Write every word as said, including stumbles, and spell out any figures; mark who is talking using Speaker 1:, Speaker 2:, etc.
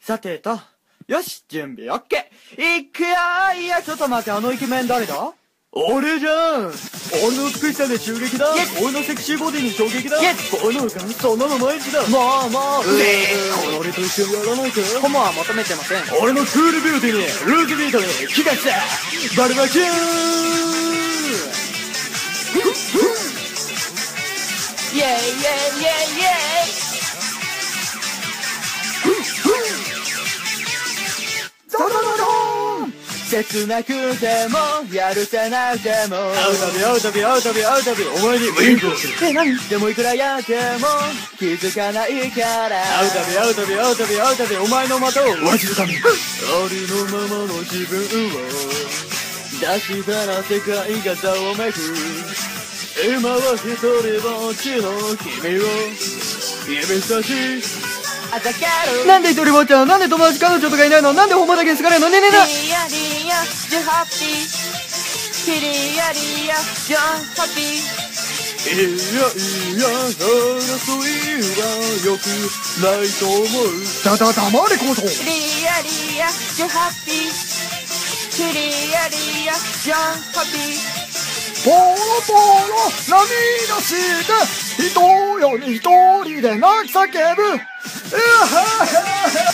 Speaker 1: さてと。よし、準備オッケー。いくよー。いや、ちょっと待って、あのイケメン誰だ？俺じゃん。俺の美しさで襲撃だ。俺のセクシーボディに衝撃だ。この感そのまま一だ。もうもう、うえー。俺と一緒にやらないか。ホモは求めてません。俺のクールビューティーに、ルーズビートに、気がした。バルバキューン。イェイイェイイェイイェイ。ドドドドーン。切なくてもやるせなくてもアウトビアウトビアウトビアウトビお前にウインクをする。え、何？でもいくらやっても気づかないからアウトビアウトビアウトビアウトビお前の的をわしづかみ。ありのままの自分を出したら世界がざわめく。今は一人ぼっちの君を指差しなんで一人ぼっちなの？なんで友達彼女とかいないの？なんでホモだけに好かれるの？ねえねえねえ。リアリアジュハッピーキリアリアジュハッピー。いやいや争いはよくないと思う。だだ黙れこそ。リアリアジュハッピーキリアリアジュハッピー。ポロポロ涙して人より一人で泣き叫ぶ。うはは